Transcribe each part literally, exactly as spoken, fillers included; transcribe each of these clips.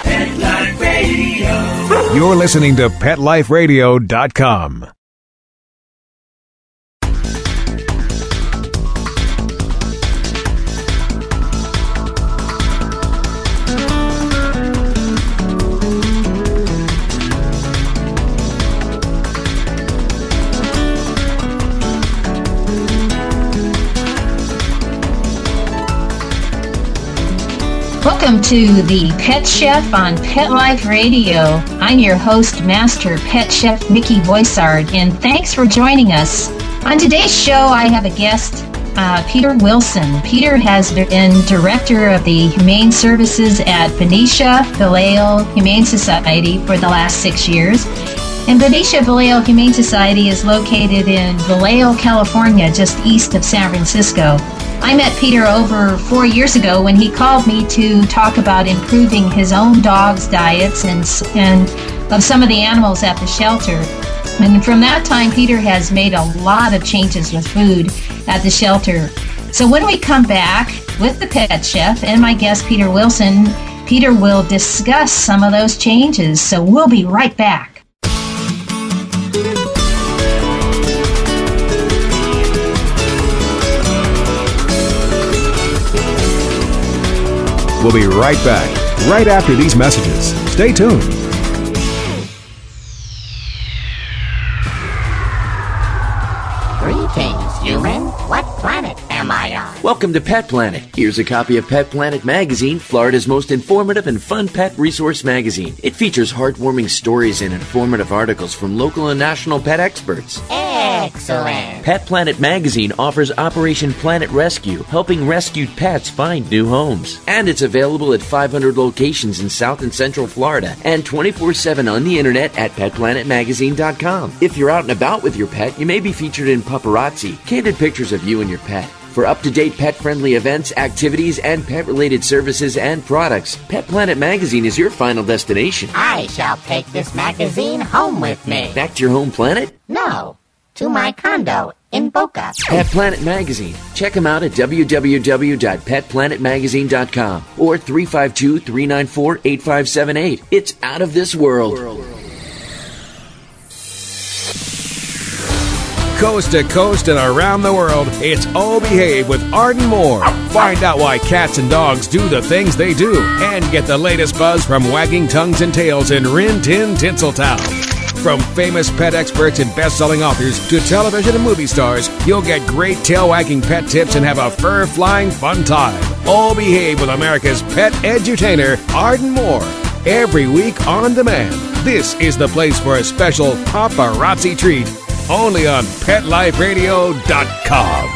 Pet Life Radio. You're listening to pet life radio dot com. Welcome to the Pet Chef on Pet Life Radio. I'm your host, Master Pet Chef Mickey Voisard, and thanks for joining us. On today's show, I have a guest, uh, Peter Wilson. Peter has been director of the Humane Services at Benicia Vallejo Humane Society for the last six years. And Benicia Vallejo Humane Society is located in Vallejo, California, just east of San Francisco. I met Peter over four years ago when he called me to talk about improving his own dog's diets and, and of some of the animals at the shelter. And from that time, Peter has made a lot of changes with food at the shelter. So when we come back with the Pet Chef and my guest, Peter Wilson, Peter will discuss some of those changes. So we'll be right back. We'll be right back, right after these messages. Stay tuned. Greetings, human. What planet am I on? Welcome to Pet Planet. Here's a copy of Pet Planet Magazine, Florida's most informative and fun pet resource magazine. It features heartwarming stories and informative articles from local and national pet experts. Excellent. Pet Planet Magazine offers Operation Planet Rescue, helping rescued pets find new homes. And it's available at five hundred locations in South and Central Florida and twenty-four seven on the internet at pet planet magazine dot com. If you're out and about with your pet, you may be featured in Paparazzi, candid pictures of you and your pet. For up-to-date pet-friendly events, activities, and pet-related services and products, Pet Planet Magazine is your final destination. I shall take this magazine home with me. Back to your home planet? No, to my condo in Boca. Pet Planet Magazine. Check them out at w w w dot pet planet magazine dot com or three five two, three nine four, eight five seven eight. It's out of this world. Coast to coast and around the world, it's Oh Behave with Arden Moore. Find out why cats and dogs do the things they do and get the latest buzz from wagging tongues and tails in Rin Tin Tinseltown. From famous pet experts and best-selling authors to television and movie stars, you'll get great tail-wagging pet tips and have a fur-flying fun time. Oh Behave with America's pet edutainer, Arden Moore. Every week on demand. This is the place for a special paparazzi treat. Only on pet life radio dot com.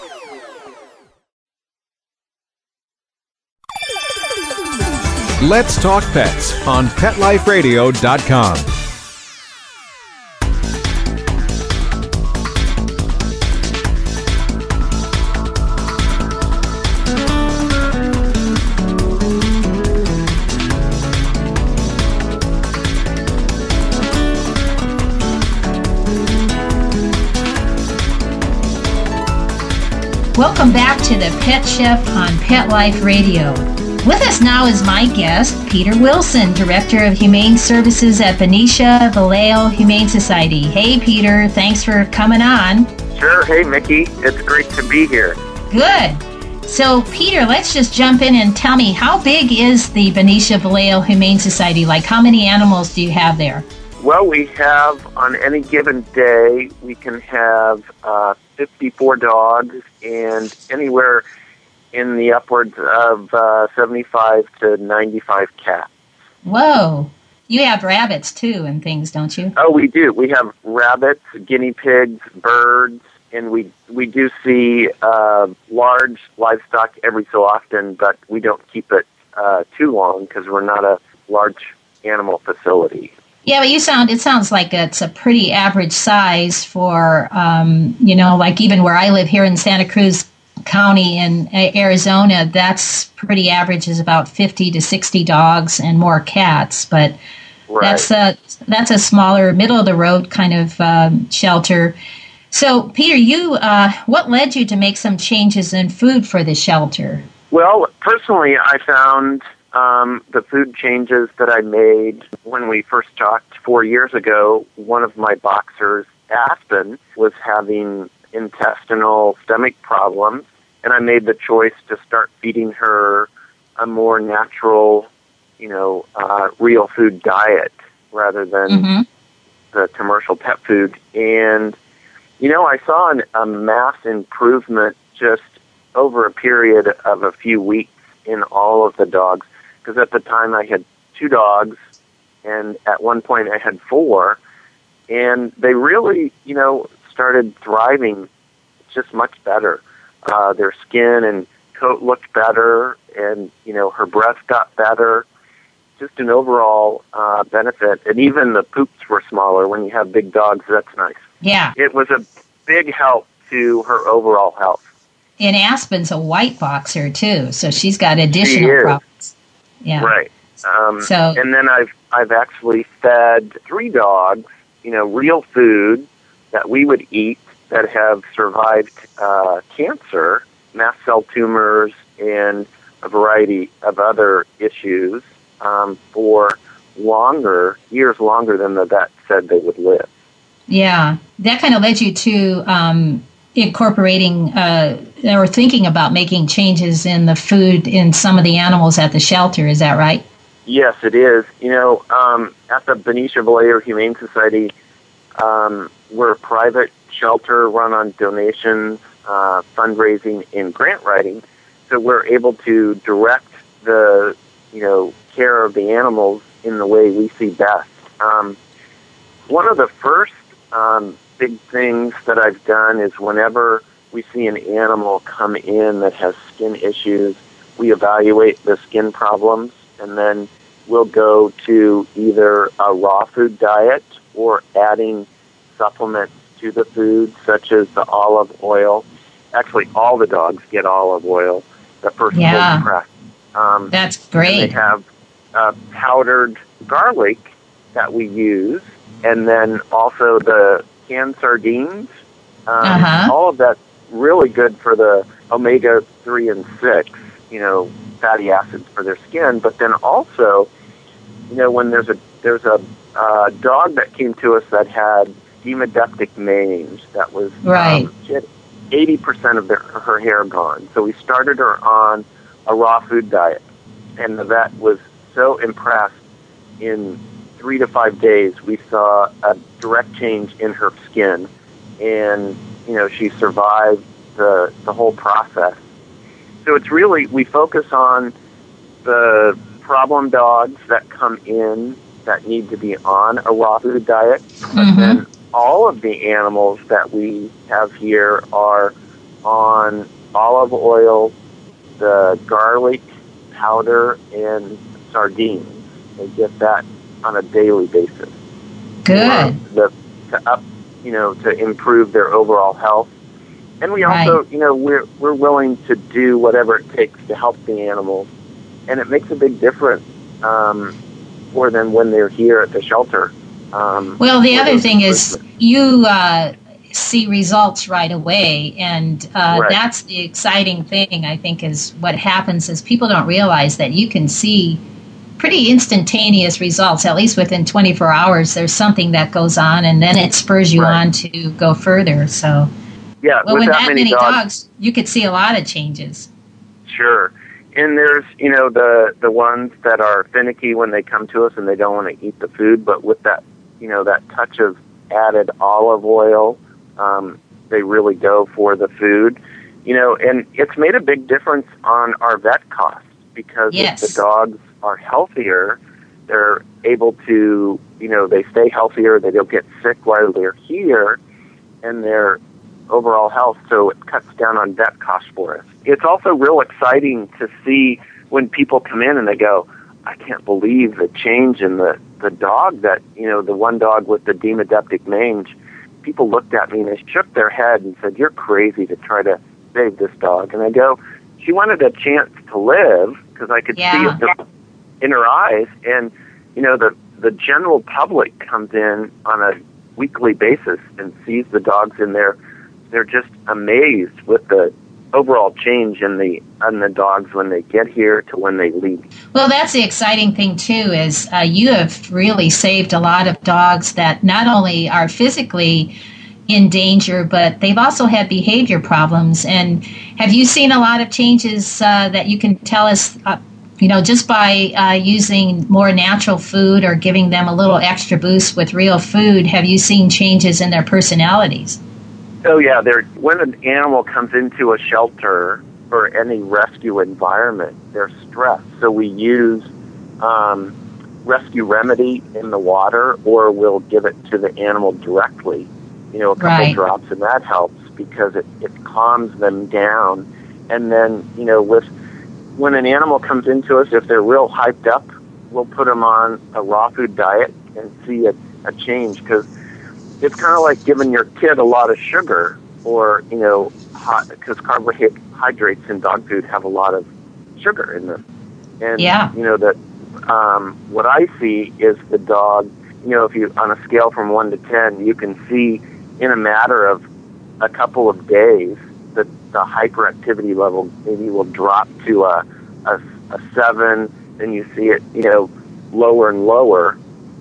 Let's talk pets on pet life radio dot com. Welcome back to the Pet Chef on Pet Life Radio. With us now is my guest, Peter Wilson, Director of Humane Services at Benicia Vallejo Humane Society. Hey, Peter, thanks for coming on. Sure. Hey, Mickey. It's great to be here. Good. So, Peter, let's just jump in and tell me, how big is the Benicia Vallejo Humane Society? Like, how many animals do you have there? Well, we have, on any given day, we can have uh, fifty-four dogs and anywhere in the upwards of uh, seventy-five to ninety-five cats. Whoa. You have rabbits, too, and things, don't you? Oh, we do. We have rabbits, guinea pigs, birds, and we we do see uh, large livestock every so often, but we don't keep it uh, too long because we're not a large animal facility. Yeah, but you sound, it sounds like it's a pretty average size for, um, you know, like even where I live here in Santa Cruz County in Arizona, that's pretty average, is about fifty to sixty dogs and more cats. But right. that's a, that's a smaller, middle-of-the-road kind of um, shelter. So, Peter, you, uh, what led you to make some changes in food for the shelter? Well, personally, I found um, the food changes that I made when we first talked four years ago, one of my boxers, Aspen, was having intestinal stomach problems, and I made the choice to start feeding her a more natural, you know, uh, real food diet rather than mm-hmm. the commercial pet food. And, you know, I saw an, a mass improvement just over a period of a few weeks in all of the dogs. Because at the time I had two dogs, and at one point I had four, and they really, you know, started thriving just much better. Uh, their skin and coat looked better, and, you know, her breath got better. Just an overall uh, benefit. And even the poops were smaller. When you have big dogs, that's nice. Yeah. It was a big help to her overall health. And Aspen's a white boxer, too, so she's got additional problems. Yeah. Right. Um, so, and then I've I've actually fed three dogs, you know, real food that we would eat that have survived uh, cancer, mast cell tumors, and a variety of other issues um, for longer, years longer than the vet said they would live. Yeah. That kind of led you to um, incorporating uh, or thinking about making changes in the food in some of the animals at the shelter. Is that right? Yes, it is. You know, um, at the Benicia Vallejo Humane Society, um, we're a private shelter run on donations, uh, fundraising, and grant writing. So we're able to direct the, you know, care of the animals in the way we see best. Um, one of the first um, big things that I've done is whenever we see an animal come in that has skin issues, we evaluate the skin problems, and then we'll go to either a raw food diet or adding supplements to the food, such as the olive oil. Actually, all the dogs get olive oil, the first yeah. cold press. Um, That's great. And they have uh, powdered garlic that we use, and then also the canned sardines. Um, uh-huh. All of that's really good for the omega three and six, you know, fatty acids for their skin. But then also, you know, when there's a there's a uh, dog that came to us that had demodectic mange, that was right. Um, she had eighty percent of their, her hair gone. So we started her on a raw food diet, and the vet was so impressed. In three to five days, we saw a direct change in her skin, and you know, she survived the the whole process. So it's really, we focus on the problem dogs that come in that need to be on a raw food diet, mm-hmm. but then all of the animals that we have here are on olive oil, the garlic powder, and sardines. They get that on a daily basis. Good. The, to up, you know, to improve their overall health. And we right. also, you know, we're we're willing to do whatever it takes to help the animals, and it makes a big difference um, for them when they're here at the shelter. Um, well, the other thing is you uh, see results right away, and uh, right. that's the exciting thing, I think, is what happens is people don't realize that you can see pretty instantaneous results, at least within twenty-four hours. There's something that goes on, and then it spurs you right. on to go further. So, yeah, well, with, with that, that many, many dogs, dogs, you could see a lot of changes. Sure. And there's, you know, the, the ones that are finicky when they come to us and they don't want to eat the food, but with that, you know, that touch of added olive oil, um, they really go for the food. You know, and it's made a big difference on our vet costs, because yes. if the dogs are healthier, they're able to, you know, they stay healthier, they don't get sick while they're here, and their overall health, so it cuts down on vet costs for us. It's also real exciting to see when people come in and they go, I can't believe the change in the, the dog that, you know, the one dog with the demodectic mange. People looked at me and they shook their head and said, you're crazy to try to save this dog. And I go, she wanted a chance to live, because I could yeah. see it in her eyes. And, you know, the, the general public comes in on a weekly basis and sees the dogs in there. They're just amazed with the overall change in the in the dogs when they get here to when they leave. Well, that's the exciting thing, too, is uh, you have really saved a lot of dogs that not only are physically in danger, but they've also had behavior problems. And have you seen a lot of changes uh, that you can tell us, uh, you know, just by uh, using more natural food or giving them a little extra boost with real food? Have you seen changes in their personalities? Oh, yeah. They're, when an animal comes into a shelter or any rescue environment, they're stressed. So we use um, rescue remedy in the water, or we'll give it to the animal directly. You know, a couple Right. drops, and that helps because it, it calms them down. And then, you know, with when an animal comes into us, if they're real hyped up, we'll put them on a raw food diet and see a, a change, because it's kind of like giving your kid a lot of sugar, or, you know, because carbohydrates in dog food have a lot of sugar in them. And, Yeah. you know, that um, what I see is the dog, you know, if you, on a scale from one to ten, you can see in a matter of a couple of days that the hyperactivity level maybe will drop to a, a, a seven, then you see it, you know, lower and lower,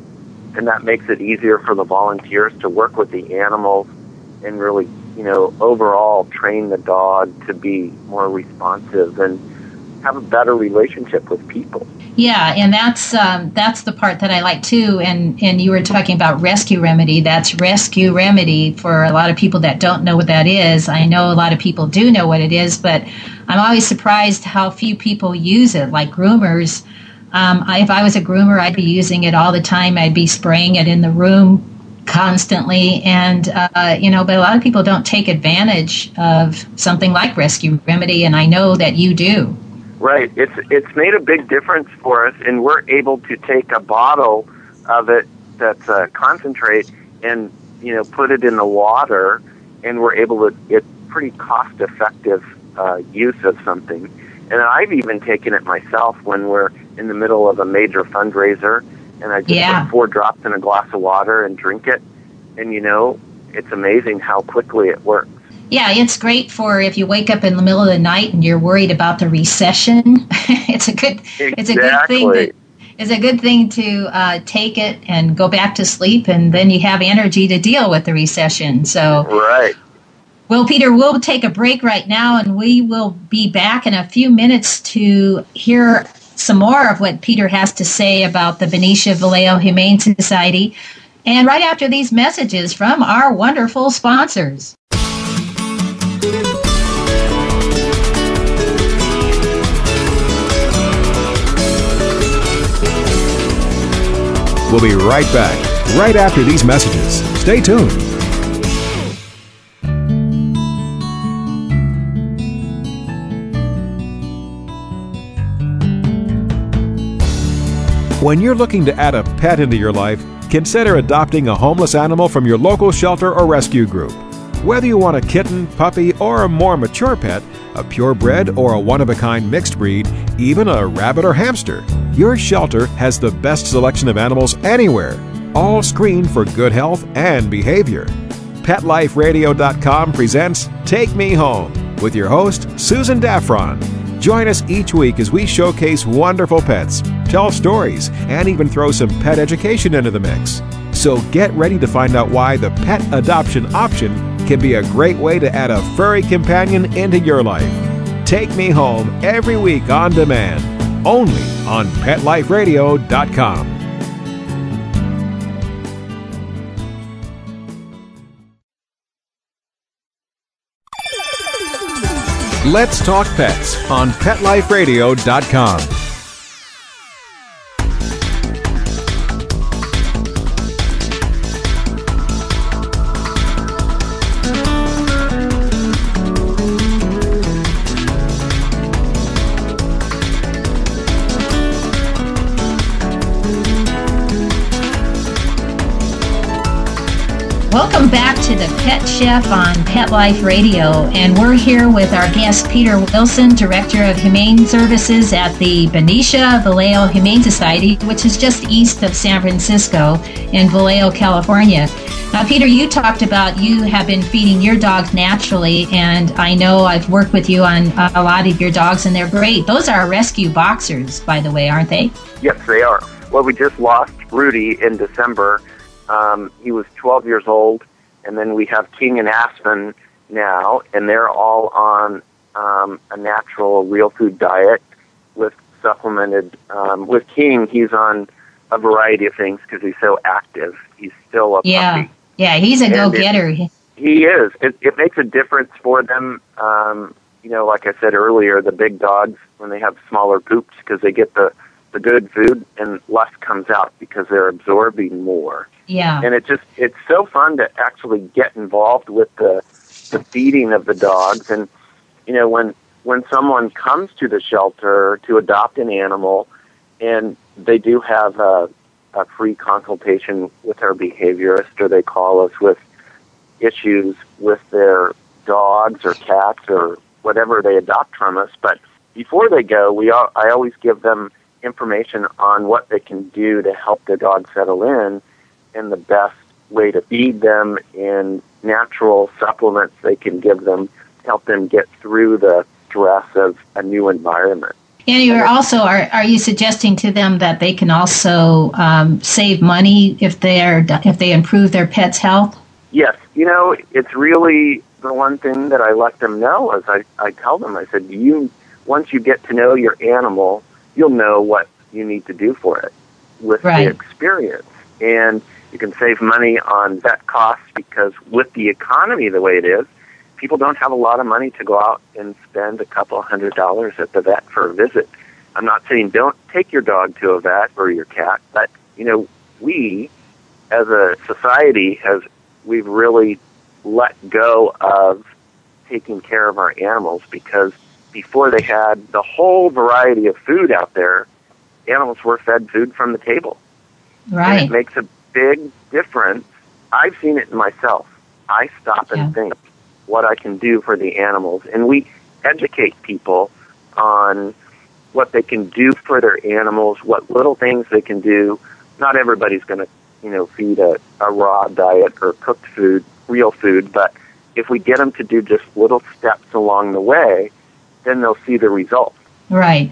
and that makes it easier for the volunteers to work with the animals and really, you know, overall train the dog to be more responsive and have a better relationship with people. Yeah, and that's um, that's the part that I like too. And and you were talking about rescue remedy. That's rescue remedy for a lot of people that don't know what that is. I know a lot of people do know what it is, but I'm always surprised how few people use it. Like groomers, um, I, if I was a groomer, I'd be using it all the time. I'd be spraying it in the room constantly, and uh, you know. But a lot of people don't take advantage of something like rescue remedy, and I know that you do. Right. It's it's made a big difference for us, and we're able to take a bottle of it that's a concentrate and, you know, put it in the water, and we're able to, it's pretty cost-effective uh, use of something. And I've even taken it myself when we're in the middle of a major fundraiser, and I just Yeah. put four drops in a glass of water and drink it, and, you know, it's amazing how quickly it works. Yeah, it's great for if you wake up in the middle of the night and you're worried about the recession. it's a good, it's a good thing. To, it's a good thing to uh, take it and go back to sleep, and then you have energy to deal with the recession. So, right. Well, Peter, we'll take a break right now, and we will be back in a few minutes to hear some more of what Peter has to say about the Benicia Vallejo Humane Society, and right after these messages from our wonderful sponsors. We'll be right back, right after these messages. Stay tuned. When you're looking to add a pet into your life, consider adopting a homeless animal from your local shelter or rescue group. Whether you want a kitten, puppy, or a more mature pet, a purebred or a one-of-a-kind mixed breed, even a rabbit or hamster, your shelter has the best selection of animals anywhere, all screened for good health and behavior. Pet Life Radio dot com presents Take Me Home with your host, Susan Daffron. Join us each week as we showcase wonderful pets, tell stories, and even throw some pet education into the mix. So get ready to find out why the pet adoption option can be a great way to add a furry companion into your life. Take Me Home every week on demand, only on Pet Life Radio dot com. Let's Talk Pets on Pet Life Radio dot com. Welcome back to the Pet Chef on Pet Life Radio, and we're here with our guest Peter Wilson, Director of Humane Services at the Benicia Vallejo Humane Society, which is just east of San Francisco in Vallejo, California. Now, Peter, you talked about you have been feeding your dogs naturally, and I know I've worked with you on uh, a lot of your dogs, and they're great. Those are rescue boxers, by the way, aren't they? Yes, they are. Well, we just lost Rudy in December. Um, he was twelve years old, and then we have King and Aspen now, and they're all on um, a natural real food diet with supplemented. Um, with King, he's on a variety of things because he's so active. He's still a yeah. puppy. Yeah, he's a And go-getter. It, he is. It, it makes a difference for them. Um, you know, like I said earlier, the big dogs, when they have smaller poops, because they get the, the good food and less comes out because they're absorbing more. Yeah. And it just, it's so fun to actually get involved with the, the feeding of the dogs. And, you know, when, when someone comes to the shelter to adopt an animal, and they do have a, a free consultation with our behaviorist, or they call us with issues with their dogs or cats or whatever they adopt from us. But before they go, we all, I always give them information on what they can do to help their dog settle in, and the best way to feed them in natural supplements they can give them to help them get through the stress of a new environment. And you're also, are, are you suggesting to them that they can also um, save money if they're if they improve their pet's health? Yes. You know, it's really the one thing that I let them know is I, I tell them, I said, you once you get to know your animal, you'll know what you need to do for it with right. the experience. And you can save money on vet costs because with the economy the way it is, people don't have a lot of money to go out and spend a couple hundred dollars at the vet for a visit. I'm not saying don't take your dog to a vet or your cat, but, you know, we, as a society, has we've really let go of taking care of our animals because before they had the whole variety of food out there, animals were fed food from the table. Right. And it makes a big difference. I've seen it in myself. I stop and Yeah. think what I can do for the animals. And we educate people on what they can do for their animals, what little things they can do. Not everybody's going to, you know, feed a, a raw diet or cooked food, real food, but if we get them to do just little steps along the way, then they'll see the results. Right.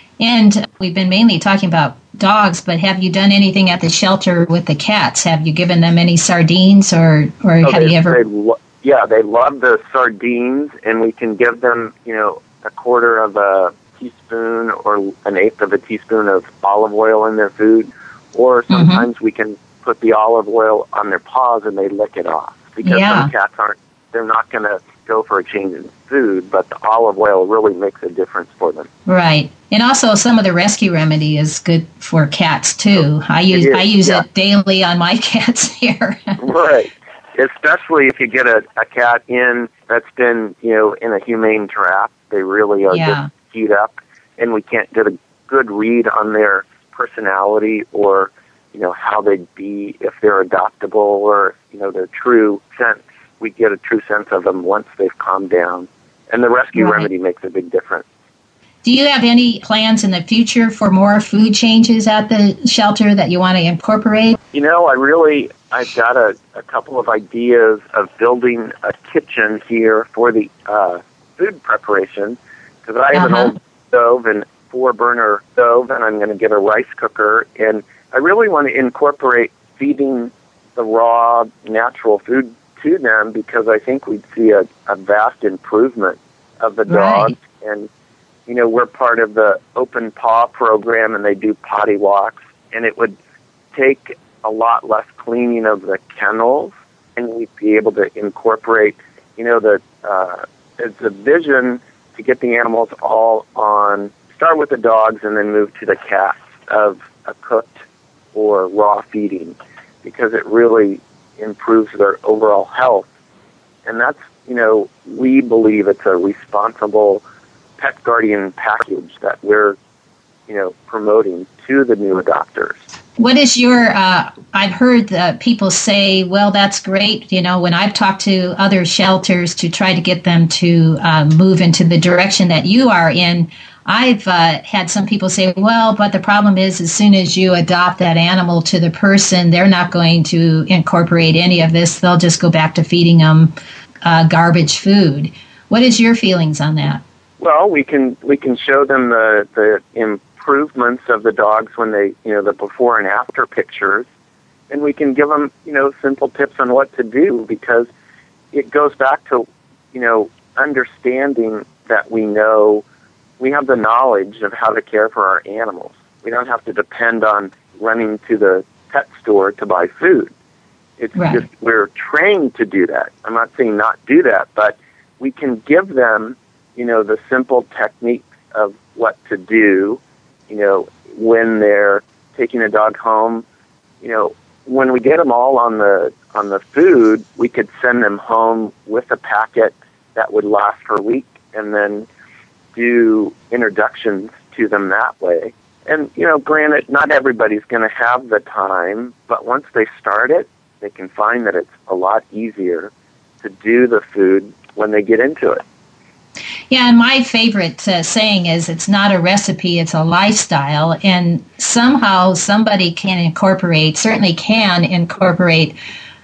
And we've been mainly talking about dogs, but have you done anything at the shelter with the cats? Have you given them any sardines or, or Oh, have they, you ever... They lo- yeah, they love the sardines, and we can give them, you know, a quarter of a teaspoon or an eighth of a teaspoon of olive oil in their food, or sometimes mm-hmm. we can put the olive oil on their paws and they lick it off. Because yeah. some cats aren't, they're not going to go for a change in food, but the olive oil really makes a difference for them. Right. And also some of the rescue remedy is good for cats too. I use I use yeah. it daily on my cats here. Right. Especially if you get a, a cat in that's been, you know, in a humane trap. They really are yeah. just keyed up, and we can't get a good read on their personality or, you know, how they'd be if they're adoptable or, you know, their true sense. We get a true sense of them once they've calmed down. And the rescue right. remedy makes a big difference. Do you have any plans in the future for more food changes at the shelter that you want to incorporate? You know, I really, I've got a, a couple of ideas of building a kitchen here for the uh, food preparation, because I have uh-huh. an old stove and four-burner stove, and I'm going to get a rice cooker, and I really want to incorporate feeding the raw, natural food to them, because I think we'd see a, a vast improvement of the dogs. Right. And, you know, we're part of the Open Paw program, and they do potty walks, and it would take a lot less cleaning of the kennels, and we'd be able to incorporate, you know, the uh, it's a vision to get the animals all on, start with the dogs and then move to the cats of a cooked or raw feeding, because it really improves their overall health. And that's, you know, we believe it's a responsible pet guardian package that we're, you know, promoting to the new adopters. What is your, uh, I've heard uh, people say, well, that's great. You know, when I've talked to other shelters to try to get them to uh, move into the direction that you are in, I've uh, had some people say, well, but the problem is as soon as you adopt that animal to the person, they're not going to incorporate any of this. They'll just go back to feeding them uh, garbage food. What is your feelings on that? Well, we can we can show them the, the improvements of the dogs when they, you know, the before and after pictures, and we can give them, you know, simple tips on what to do, because it goes back to, you know, understanding that we know we have the knowledge of how to care for our animals. We don't have to depend on running to the pet store to buy food. It's right. just we're trained to do that. I'm not saying not do that, but we can give them, you know, the simple techniques of what to do, you know, when they're taking a dog home. You know, when we get them all on the on the food, we could send them home with a packet that would last for a week, and then do introductions to them that way. And, you know, granted, not everybody's going to have the time, but once they start it, they can find that it's a lot easier to do the food when they get into it. Yeah, and my favorite uh, saying is it's not a recipe, it's a lifestyle. And somehow somebody can incorporate, certainly can incorporate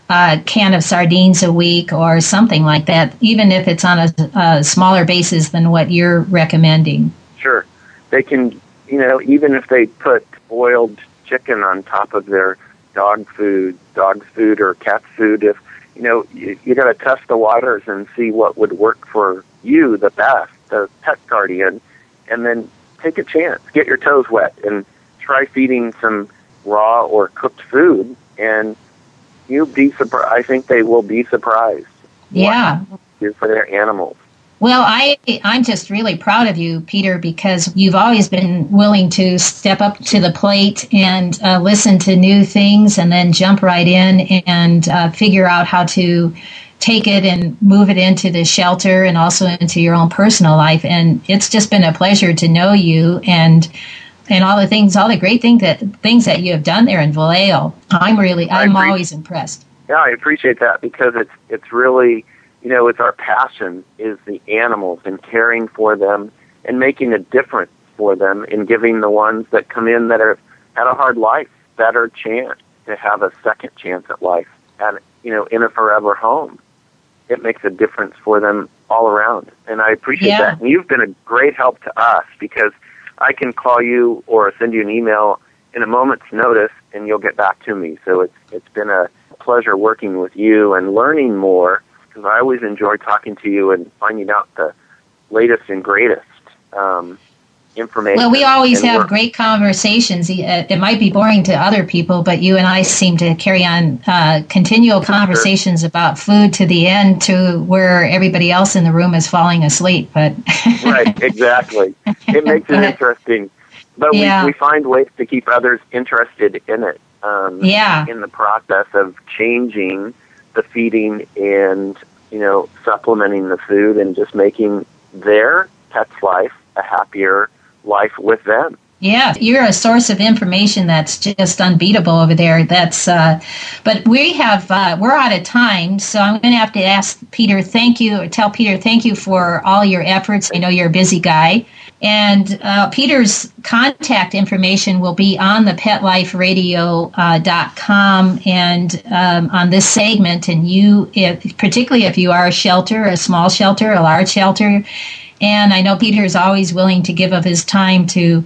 a can of sardines a week or something like that, even if it's on a, a smaller basis than what you're recommending. Sure. They can, you know, even if they put boiled chicken on top of their dog food, dog's food or cat's food, if, you know, you, you got to test the waters and see what would work for you the best, the pet guardian, and then take a chance. Get your toes wet and try feeding some raw or cooked food, and you'll be surprised. I think they will be surprised. Yeah. For their animals. Well, I, I'm just really proud of you, Peter, because you've always been willing to step up to the plate and uh, listen to new things and then jump right in and uh, figure out how to take it and move it into the shelter and also into your own personal life. And it's just been a pleasure to know you and and all the things, all the great things that things that you have done there in Vallejo. I'm really, I'm always impressed. Yeah, I appreciate that, because it's it's really, you know, it's our passion is the animals and caring for them and making a difference for them and giving the ones that come in that have had a hard life better chance to have a second chance at life and, you know, in a forever home. It makes a difference for them all around. And I appreciate yeah. that. And you've been a great help to us, because I can call you or send you an email in a moment's notice and you'll get back to me. So it's it's been a pleasure working with you and learning more, because I always enjoy talking to you and finding out the latest and greatest um, information. Well, we always have work. great conversations. It might be boring to other people, but you and I seem to carry on uh, continual conversations sure. about food to the end, to where everybody else in the room is falling asleep. But right, exactly. It makes it but, interesting. But yeah. we, we find ways to keep others interested in it. Um, yeah. In the process of changing the feeding and, you know, supplementing the food and just making their pet's life a happier life with them. Yeah, you're a source of information that's just unbeatable over there. That's, uh, but we have, uh, we're out of time, so I'm going to have to ask Peter, thank you, or tell Peter, thank you for all your efforts. I know you're a busy guy. And uh, Peter's contact information will be on the pet life radio dot com uh, and um, on this segment. And you, if, particularly if you are a shelter, a small shelter, a large shelter, and I know Peter is always willing to give of his time to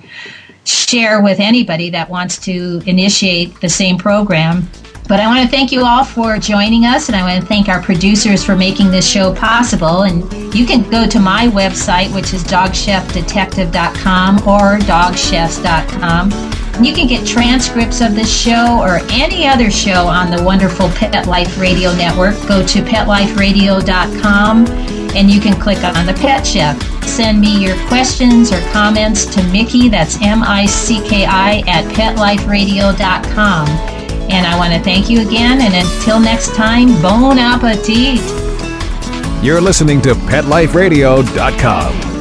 share with anybody that wants to initiate the same program. But I want to thank you all for joining us, and I want to thank our producers for making this show possible. And you can go to my website, which is dog chef detective dot com or dog chefs dot com. And you can get transcripts of this show or any other show on the wonderful Pet Life Radio Network. Go to pet life radio dot com, and you can click on the Pet Chef. Send me your questions or comments to Mickey, that's M I C K I, at pet life radio dot com. And I want to thank you again, and until next time, bon appetit. You're listening to pet life radio dot com.